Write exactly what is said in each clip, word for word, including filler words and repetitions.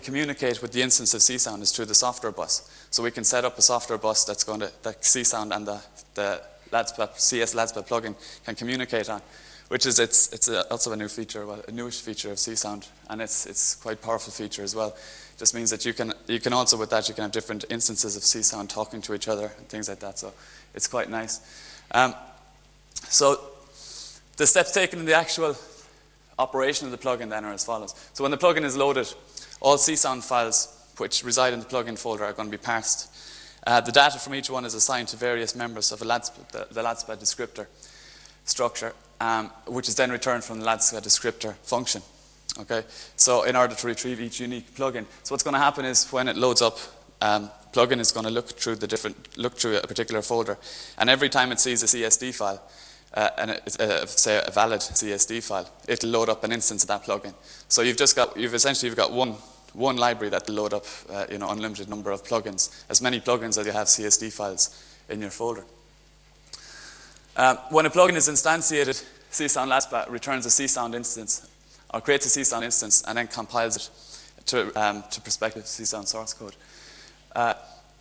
communicate with the instance of Csound is through the software bus. So we can set up a software bus that's going to, that Csound and the, the LADSPA, C S LADSPA plugin can communicate on, which is, it's, it's a, also a new feature, well, a newish feature of Csound, and it's, it's quite a powerful feature as well. Just means that you can, you can also, with that, you can have different instances of Csound talking to each other and things like that, so it's quite nice. Um, so the steps taken in the actual operation of the plugin then are as follows. So when the plugin is loaded, all Csound files which reside in the plugin folder are going to be parsed. Uh, the data from each one is assigned to various members of a LADSPA, the, the LADSPA descriptor structure, um, which is then returned from the LADSPA descriptor function. Okay, so in order to retrieve each unique plugin, so what's going to happen is when it loads up, um, plugin is going to look through the different, look through a particular folder, and every time it sees a C S D file, uh, and it's uh, say a valid C S D file, it'll load up an instance of that plugin. So you've just got, you've essentially you've got one one library that will load up, uh, you know, unlimited number of plugins, as many plugins as you have C S D files in your folder. Um, when a plugin is instantiated, Csound LADSPA returns a Csound instance, or creates a Csound instance, and then compiles it to, um, to prospective Csound source code. Uh,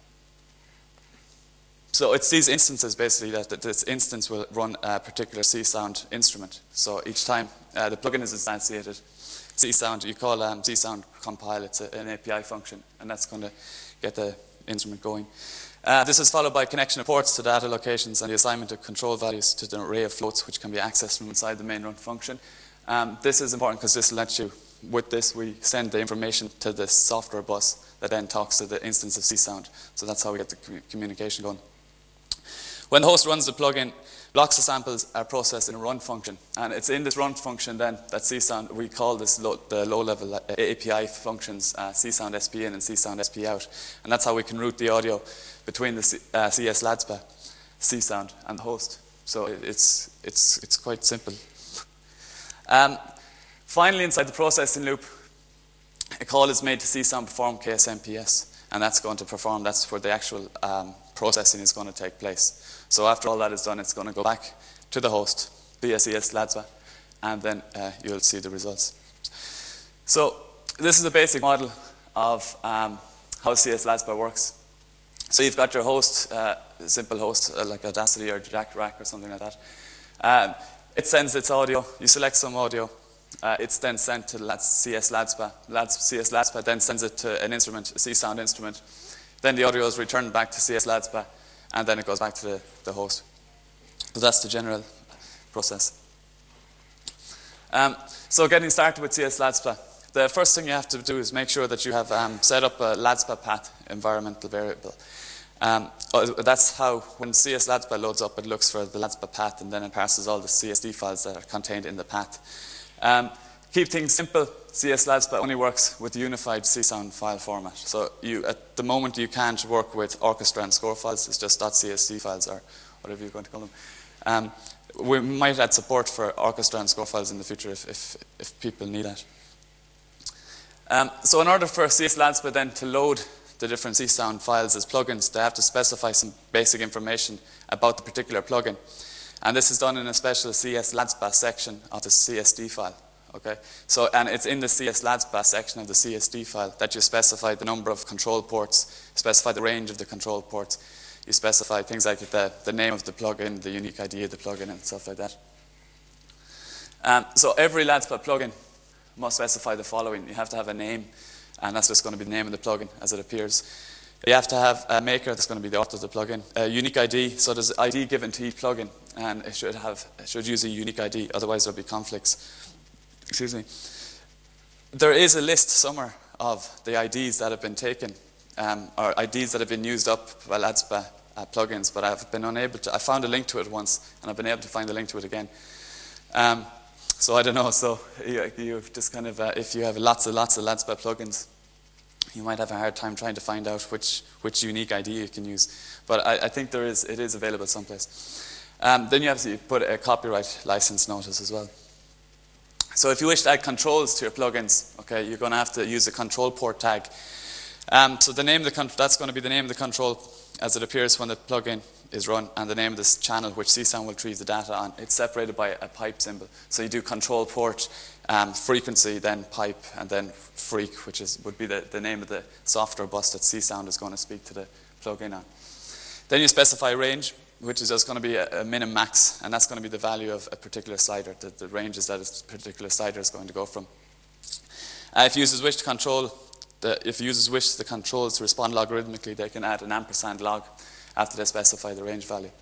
so it's these instances, basically, that, that this instance will run a particular Csound instrument. So each time uh, the plugin is instantiated, Csound, you call um, Csound compile, it's a, an A P I function, and that's going to get the instrument going. Uh, this is followed by connection of ports to data locations and the assignment of control values to the array of floats which can be accessed from inside the main run function. Um, this is important because this lets you, with this, we send the information to the software bus that then talks to the instance of Csound. So that's how we get the com communication going. When the host runs the plugin, blocks of samples are processed in a run function. And it's in this run function then that Csound, we call this low, the low-level A P I functions, uh, Csound S P in and Csound S P out. And that's how we can route the audio between the C, uh, C S LADSPA, Csound, and the host. So it's, it's, it's quite simple. Um, finally, inside the processing loop, a call is made to Csound perform K S M P S. And that's going to perform, that's where the actual um, processing is going to take place. So after all that is done, it's going to go back to the host via C S LADSPA, and then uh, you'll see the results. So this is a basic model of um, how C S LADSPA works. So you've got your host, uh, a simple host uh, like Audacity or Jack Rack or something like that. Um, it sends its audio. You select some audio. Uh, it's then sent to C S LADSPA. Lads, C S LADSPA then sends it to an instrument, a Csound instrument. Then the audio is returned back to C S LADSPA, and then it goes back to the, the host. So that's the general process. Um, so getting started with C S LADSPA, the first thing you have to do is make sure that you have um, set up a LADSPA path environmental variable. Um, that's how, when C S LADSPA loads up, it looks for the LADSPA path, and then it parses all the C S D files that are contained in the path. Um, keep things simple. C S LADSPA only works with the unified Csound file format. So you, at the moment, you can't work with orchestra and score files. It's just .csv files, or whatever you're going to call them. Um, we might add support for orchestra and score files in the future if, if, if people need that. Um, so in order for C S LADSPA then to load the different Csound files as plugins, they have to specify some basic information about the particular plugin. And this is done in a special C S LADSPA section of the C S D file. Okay, so and it's in the C S LADSPA section of the C S D file that you specify the number of control ports, specify the range of the control ports, you specify things like the, the name of the plugin, the unique I D of the plugin, and stuff like that. Um, so every LADSPA plugin must specify the following. You have to have a name, and that's just going to be the name of the plugin as it appears. You have to have a maker, that's going to be the author of the plugin. A unique I D, so there's an I D given to each plugin, and it should have, it should use a unique I D, otherwise there'll be conflicts. Excuse me. There is a list somewhere of the I Ds that have been taken, um, or I Ds that have been used up by LADSPA uh, plugins, but I've been unable to, I found a link to it once, and I've been able to find the link to it again. Um, so I don't know, so you, you just kind of, uh, if you have lots and lots of LADSPA plugins, you might have a hard time trying to find out which, which unique I D you can use. But I, I think there is, it is available someplace. Um, then you have to put a copyright license notice as well. So if you wish to add controls to your plugins, okay, you're going to have to use a control port tag. Um, so the name of the that's going to be the name of the control as it appears when the plugin is run, and the name of this channel which Csound will retrieve the data on. It's separated by a pipe symbol. So you do control port, um, frequency, then pipe, and then freak, which is would be the, the name of the software bus that Csound is going to speak to the plugin on. Then you specify range, which is just going to be a, a min max, and that's going to be the value of a particular slider, the, the ranges that a particular slider is going to go from. Uh, if users wish to control, the, if users wish the controls to respond logarithmically, they can add an ampersand log after they specify the range value.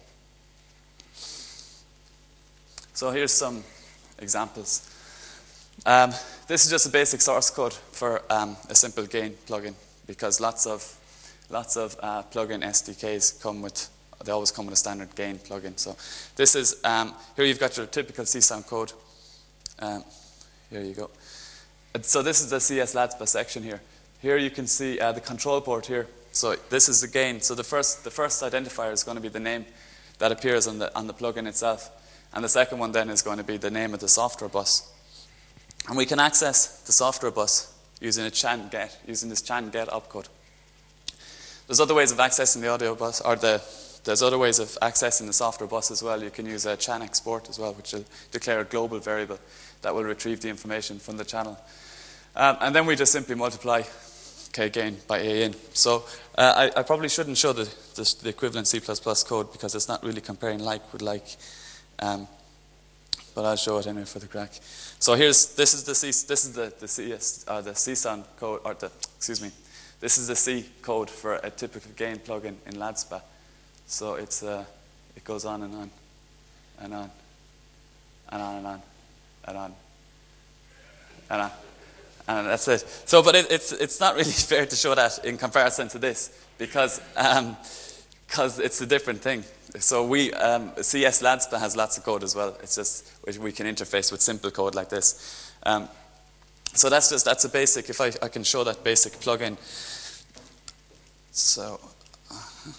So here's some examples. Um, this is just a basic source code for um, a simple gain plugin, because lots of lots of uh, plugin S D Ks come with, they always come with a standard gain plugin. So this is, um, here you've got your typical Csound code. Um, here you go. So this is the C S L A D S P A section here. Here you can see uh, the control port here. So this is the gain. So the first, the first identifier is going to be the name that appears on the, on the plugin itself. And the second one then is going to be the name of the software bus. And we can access the software bus using a chan get, using this chan get opcode. There's other ways of accessing the audio bus, or the, there's other ways of accessing the software bus as well. You can use a chan export as well, which will declare a global variable that will retrieve the information from the channel. Um, and then we just simply multiply k gain by a in. So uh, I, I probably shouldn't show the, the, the equivalent C plus plus code, because it's not really comparing like with like. Um, but I'll show it anyway for the crack. So here's, this is the C, this is the the C S, uh, the Csound code, or the, excuse me, this is the C code for a typical gain plugin in L A D S P A. So it's uh, it goes on and on, and on, and on and on, and on, and on, and that's it. So, but it, it's it's not really fair to show that in comparison to this, because um, because it's a different thing. So we, um, C S L A D S P A has lots of code as well. It's just we can interface with simple code like this. Um, so that's just, that's a basic, if I, I can show that basic plugin. So, uh,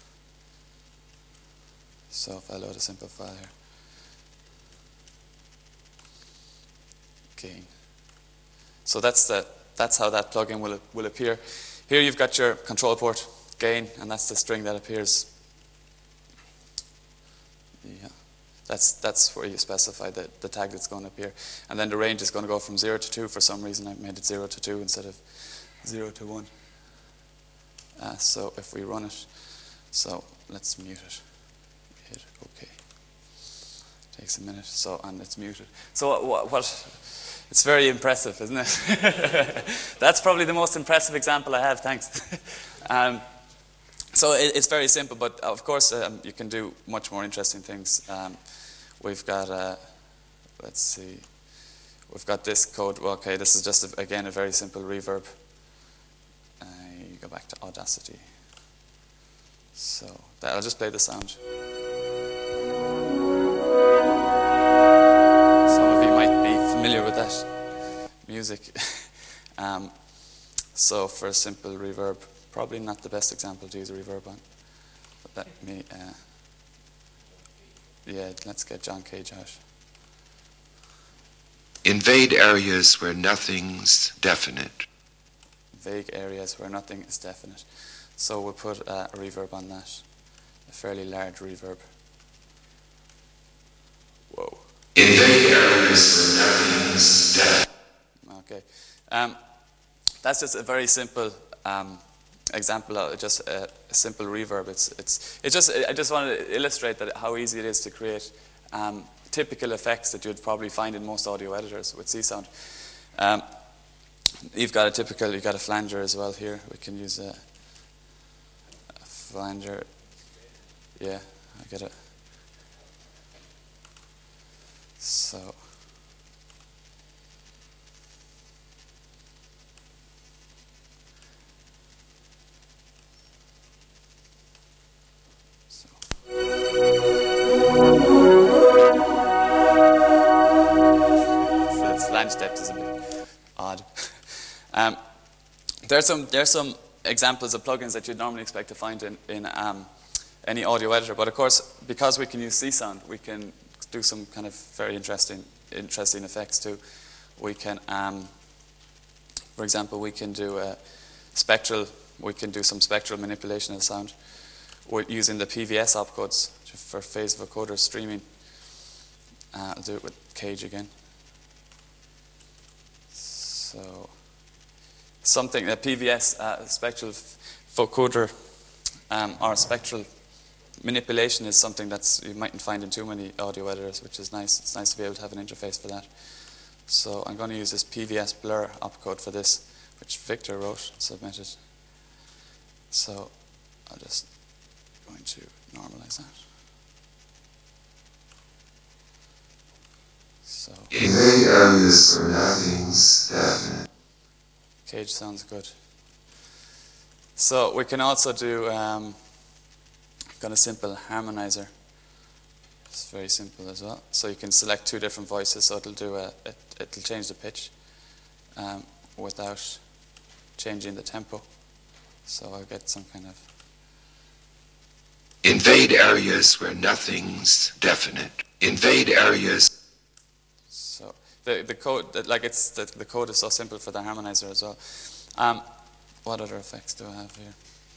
so if I load a simple file here. Gain. So that's the, that's how that plugin will, will appear. Here you've got your control port, gain, and that's the string that appears. Yeah, that's that's where you specify the, the tag that's going to appear. And then the range is going to go from zero to two. For some reason I made it zero to two instead of zero to one. Uh, so if we run it, so let's mute it. Hit OK. Takes a minute, so, and it's muted. So what, what it's very impressive, isn't it? That's probably the most impressive example I have, thanks. um, So it, it's very simple, but of course um, you can do much more interesting things. Um, we've got, uh, let's see, we've got this code. Well, okay, this is just, a, again, a very simple reverb. Uh, you go back to Audacity. So that, I'll just play the sound. Some of you might be familiar with that music. um, so for a simple reverb, probably not the best example to use a reverb on. But let me, uh, yeah, let's get John Cage out. Invade areas where nothing's definite. Vague areas where nothing is definite. So we'll put uh, a reverb on that, a fairly large reverb. Whoa. Invade areas where nothing's definite. Okay. Um, that's just a very simple um, example of just a, a simple reverb. It's it's it just I just wanted to illustrate that how easy it is to create um, typical effects that you'd probably find in most audio editors with Csound. Um, you've got a typical, you've got a flanger as well here. We can use a, a flanger. Yeah, I get it. So. Flange depth is a bit odd. um, there's some there's some examples of plugins that you'd normally expect to find in in um, any audio editor, but of course, because we can use Csound, we can do some kind of very interesting interesting effects too. We can, um, for example, we can do a spectral. We can do some spectral manipulation of the sound. with using the P V S opcodes for phase vocoder streaming. Uh, I'll do it with Cage again. So something that P V S uh, spectral vocoder um, or spectral manipulation is something that's you mightn't find in too many audio editors, which is nice. It's nice to be able to have an interface for that. So I'm going to use this P V S blur opcode for this, which Victor wrote and submitted. So I'll just going to normalize that. So In many areas where nothing's definite. Cage sounds good. So we can also do um, got a simple harmonizer. It's very simple as well. So you can select two different voices, so it'll do a it, it'll change the pitch um, without changing the tempo. So I'll get some kind of Invade areas where nothing's definite. Invade areas. So the the code, like it's the, the code is so simple for the harmonizer as well. Um, what other effects do I have here?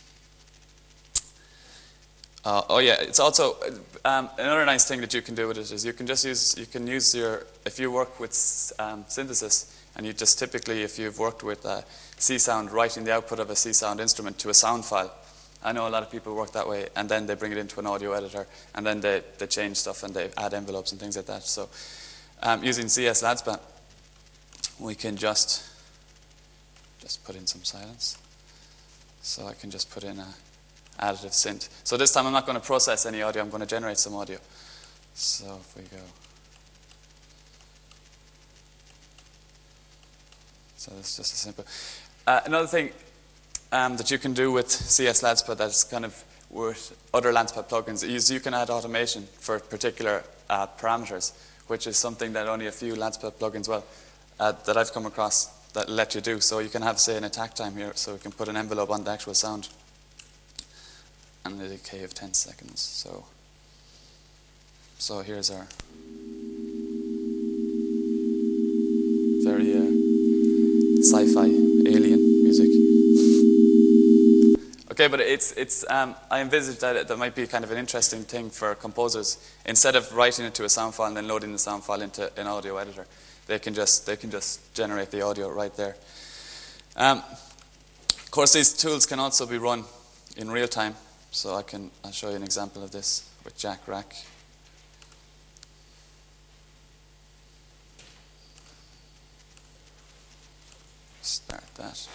Uh, oh yeah, it's also um, another nice thing that you can do with it is you can just use you can use your if you work with um, synthesis and you just typically if you've worked with uh, C-Sound writing the output of a C-Sound instrument to a sound file. I know a lot of people work that way, and then they bring it into an audio editor, and then they, they change stuff and they add envelopes and things like that. So um, using C S Ladspa, we can just just put in some silence. So I can just put in a additive synth. So this time I'm not going to process any audio, I'm going to generate some audio. So if we go. So it's just a simple. Uh, another thing um, that you can do with C S Ladspa that's kind of with other Ladspa plugins is you can add automation for particular uh, parameters, which is something that only a few Ladspa plugins, well, uh, that I've come across that let you do. So you can have, say, an attack time here, so we can put an envelope on the actual sound and a decay of ten seconds. So, so here's our very uh, sci-fi alien music. Okay, but it's it's. Um, I envisage that it, that might be kind of an interesting thing for composers. Instead of writing it to a sound file and then loading the sound file into an audio editor, they can just they can just generate the audio right there. Um, of course, these tools can also be run in real time. So I can I'll show you an example of this with Jack Rack. Start that.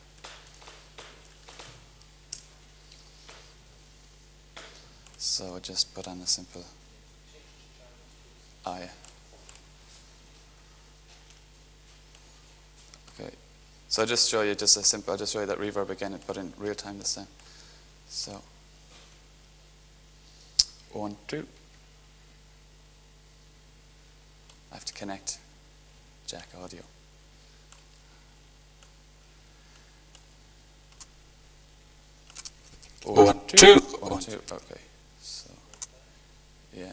So I just put on a simple. Oh yeah. Okay. So I'll just show you just a simple. I'll just show you that reverb again, but in real time this time. So. One, two. I have to connect Jack Audio. One, two. One, two. Okay. So, yeah.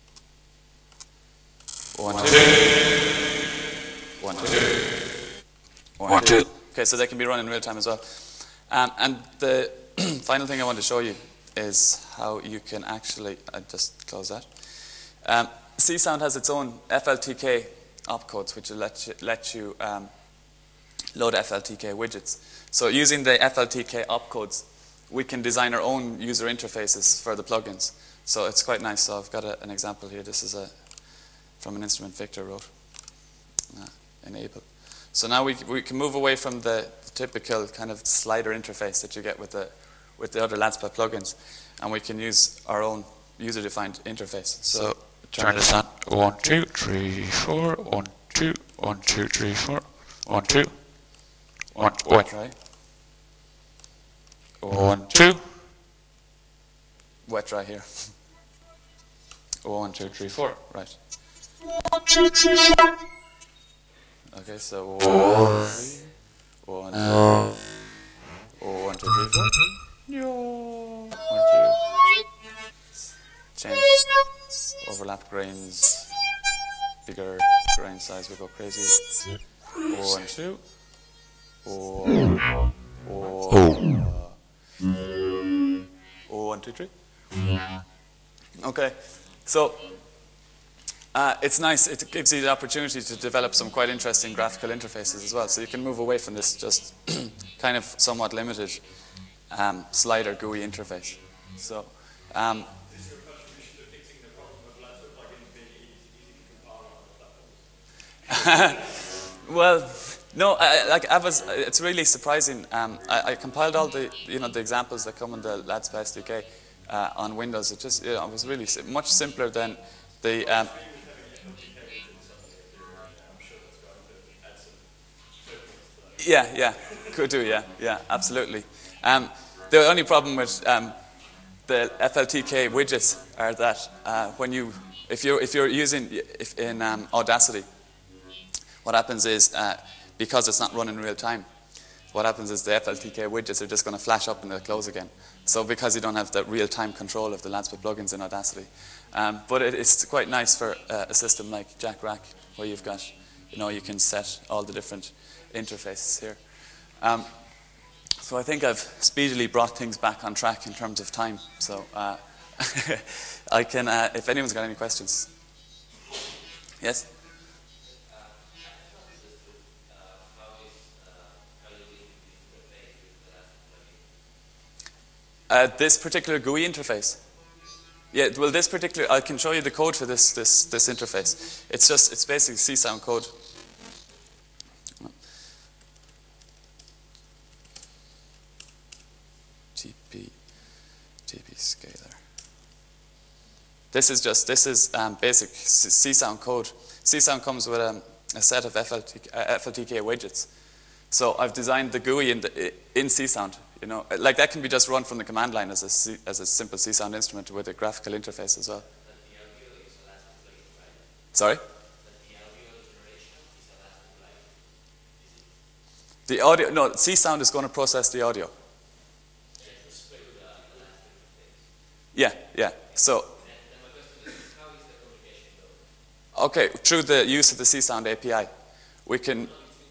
One, two. One, two. One, two. Okay, so they can be run in real time as well. Um, and the final thing I want to show you is how you can actually, I just close that. Um, C-Sound has its own F L T K opcodes, which will let you, let you um, load F L T K widgets. So using the F L T K opcodes, we can design our own user interfaces for the plugins. So it's quite nice. So I've got a, an example here. This is a from an instrument Victor wrote. Uh, enable. So now we we can move away from the typical kind of slider interface that you get with the with the other Ladspa plugins, and we can use our own user-defined interface. So, so turn this on. One, two, three, four. One, two, one, two, three, four. One, two. One, one. Try. One, two. Wet dry here. One, two, three, four. Right. Okay, so one, three, one, two, one, two, three, four. One, two. Change overlap grains. Bigger grain size will go crazy. One, two. One, one, one, two. two, three. Okay, so uh, it's nice. It gives you the opportunity to develop some quite interesting graphical interfaces as well. So you can move away from this just kind of somewhat limited um, slider G U I interface. So. Um, Is your contribution to fixing the problem of Lansford plugins being easy, easy to compile on the platform? Well, no. I, like I was, it's really surprising. Um, I, I compiled all the, you know, the examples that come in the LADSPA S D K uh, on Windows. It just, you know, it was really si- much simpler than the. Um, yeah, yeah, could do. Yeah, yeah, absolutely. Um, the only problem with um, the F L T K widgets are that uh, when you, if you're if you're using if in um, Audacity, what happens is uh, because it's not running in real time, what happens is the F L T K widgets are just going to flash up and they'll close again. So because you don't have that real time control of the LADSPA plugins in Audacity, um, but it, it's quite nice for uh, a system like Jack Rack where you've got, you know, you can set all the different interfaces here. Um, So I think I've speedily brought things back on track in terms of time. So uh, I can, uh, if anyone's got any questions. Yes? Uh, this particular G U I interface. Yeah, well, this particular, I can show you the code for this this this interface. It's just, it's basically C sound code. T P, T P scalar. This is just, this is um, basic C sound code. C sound comes with um, a set of F L T, uh, F L T K widgets. So I've designed the G U I in, the, in C sound. You know, like that can be just run from the command line as a C, as a simple C sound instrument with a graphical interface as well. Sorry? The audio, no, C sound is going to process the audio. Yeah, yeah. So, okay, through the use of the C sound A P I, we can.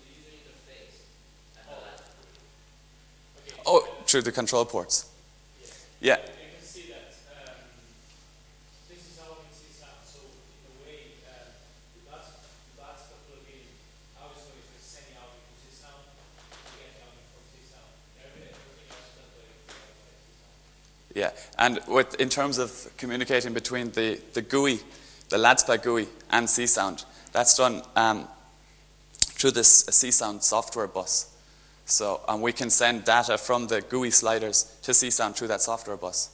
Oh, through the control ports. Yeah. You can see that um, this is how in C sound. So in a way, uh, that's that's the plugin. How is going to send out from C sound, get out from C sound. Everything else is done by C sound. Yeah, and with in terms of communicating between the the G U I, the LADSPA G U I, and C sound, that's done um, through this C sound software bus. So, and we can send data from the G U I sliders to C sound through that software bus.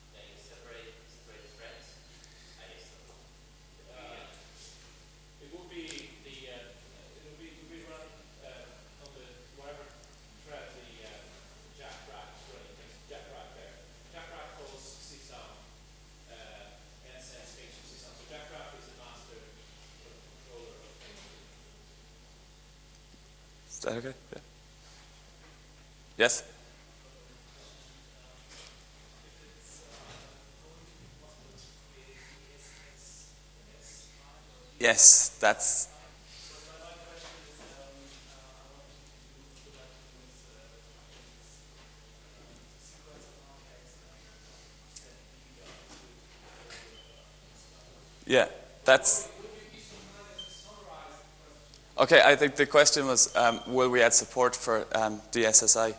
It will be the uh, it will be it will be run uh, on the whatever thread the uh, Jack Rack is running. Jack Rack there. Jack Rack calls C sound uh, and sends things to C sound. So Jack Rack is the master sort of controller of things. Is that okay? Yeah. Yes? Yes, that's. Yeah, that's. Okay, I think the question was, um, will we add support for um, D S S I?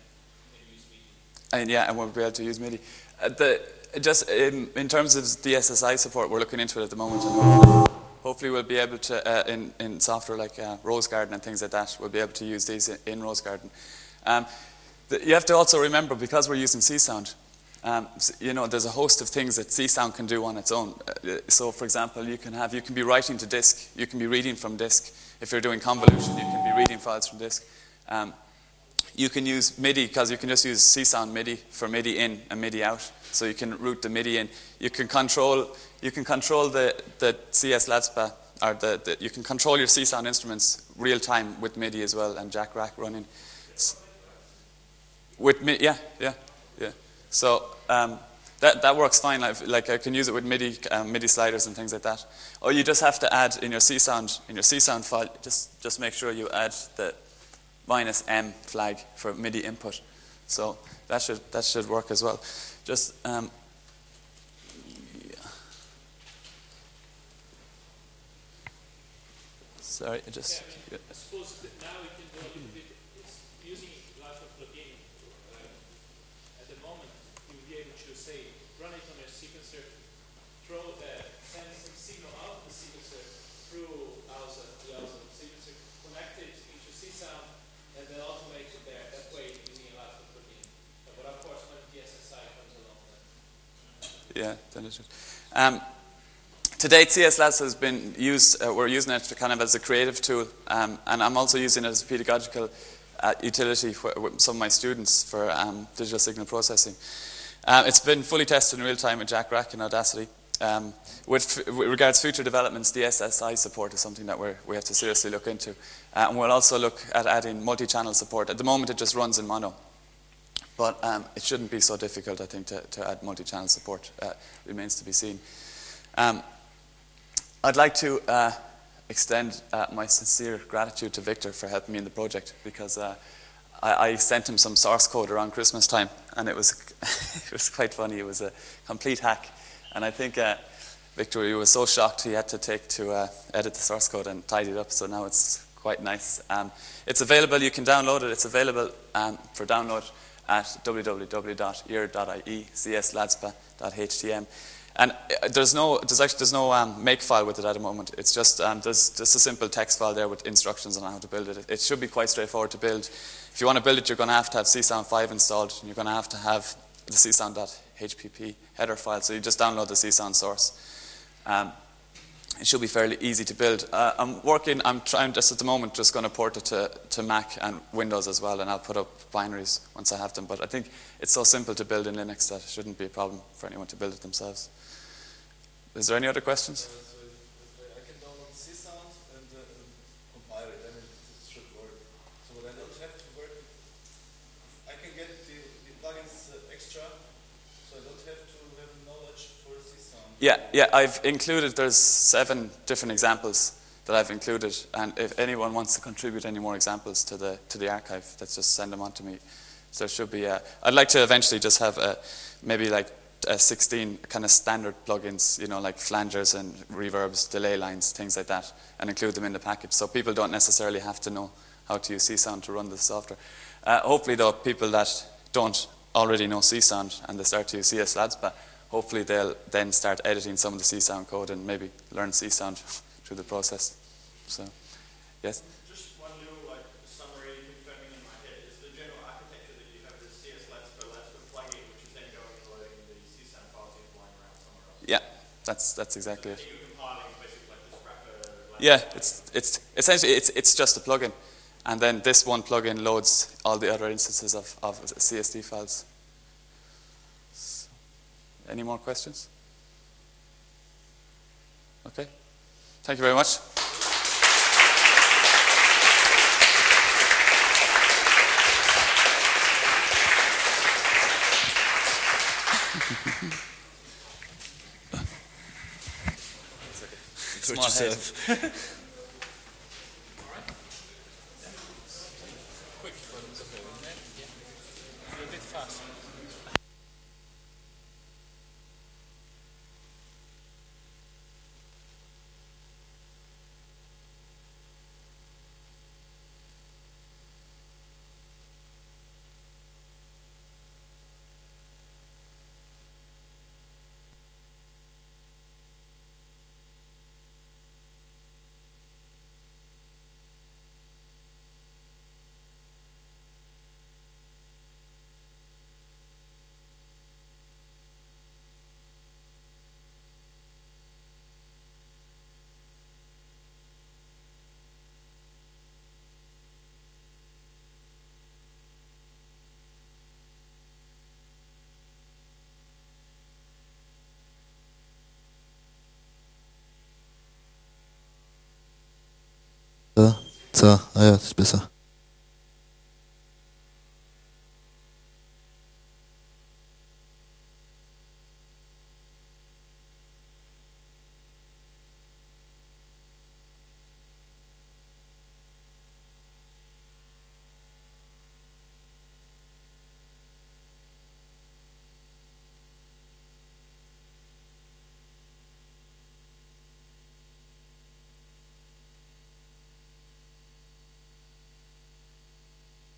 And yeah, and we'll be able to use MIDI. Uh, the, just in, in terms of D S S I support, we're looking into it at the moment, and hopefully, hopefully we'll be able to, uh, in, in software like uh, Rose Garden and things like that, we'll be able to use these in, in Rose Garden. Um, the, you have to also remember, because we're using C sound, um, you know, there's a host of things that C sound can do on its own. Uh, so, for example, you can have, you can be writing to disk, you can be reading from disk. If you're doing convolution, you can be reading files from disk. Um, You can use MIDI, because you can just use C sound MIDI for MIDI in and MIDI out. So you can route the MIDI in. You can control you can control the, the C S LADSPA, or the, the you can control your C sound instruments real time with MIDI as well, and Jack Rack running. With MIDI, yeah, yeah, yeah. So um, that that works fine. Like, like I can use it with MIDI um, MIDI sliders and things like that. Or you just have to add in your C sound in your C sound file. Just just make sure you add the minus M flag for MIDI input. So that should that should work as well. Just um, yeah. Sorry, I just. Yeah, I, mean, I suppose that now we can go a little bit. It's using Laravel plugin. Uh, at the moment, you'll be able to say run it on a sequencer, throw the send some signal out of the sequencer through Alza, the Alza sequencer, connect it into C sound, and then automate it there. That way, using a Laravel plugin. But of course, when D S S I comes along, then. Yeah, then it should. Um, to date, C S Labs has been used, uh, we're using it kind of as a creative tool, um, and I'm also using it as a pedagogical uh, utility for, with some of my students for um, digital signal processing. Um, it's been fully tested in real time with Jack Rack and Audacity. Um, with, with regards to future developments, D S S I support is something that we're, we have to seriously look into. Uh, and we'll also look at adding multi-channel support. At the moment, it just runs in mono. But um, it shouldn't be so difficult, I think, to, to add multi-channel support. Uh, remains to be seen. Um, I'd like to uh, extend uh, my sincere gratitude to Victor for helping me in the project, because uh, I, I sent him some source code around Christmas time, and it was it was quite funny. It was a complete hack, and I think uh, Victor, he was so shocked he had to take to uh, edit the source code and tidy it up. So now it's quite nice. Um, it's available. You can download it. It's available um, for download at w w w dot ear dot i e, c s ladspa dot h t m. And there's no, there's actually there's no um, make file with it at the moment. It's just um, there's just a simple text file there with instructions on how to build it. It should be quite straightforward to build. If you want to build it, you're going to have to have C sound five installed, and you're going to have to have the c sound dot h p p header file. So you just download the C sound source. Um, it should be fairly easy to build. Uh, I'm working. I'm trying just at the moment just going to port it to to Mac and Windows as well, and I'll put up binaries once I have them. But I think it's so simple to build in Linux that it shouldn't be a problem for anyone to build it themselves. Is there any other questions? Uh, so if, if I can download C sound and uh, compile it, then it, it should work. So I don't have to work. I can get the, the plugins uh, extra, so I don't have to have knowledge for C sound. Yeah, yeah. I've included. There's seven different examples that I've included, and if anyone wants to contribute any more examples to the to the archive, let's just send them on to me. So there should be. Uh, I'd like to eventually just have a maybe like. Uh, sixteen kind of standard plugins, you know, like flangers and reverbs, delay lines, things like that, and include them in the package. So people don't necessarily have to know how to use C sound to run the software. Uh, hopefully, though, people that don't already know C sound and they start to use C S Ladspa, hopefully they'll then start editing some of the C sound code and maybe learn C sound through the process. So, yes? Just one little like summary confirming in my head is the general architecture that you have the C S Ladspa Ladspa plugin, which is then going and loading the C sound files and flying around somewhere else. Yeah, that's that's exactly So it. you're compiling basically like this wrapper. Yeah, it's it's essentially it's it's just a plugin, and then this one plugin loads all the other instances of of C S D files. So, any more questions? Okay, thank you very much. Do it Small head. yourself. So, so, ah ja, das ist besser.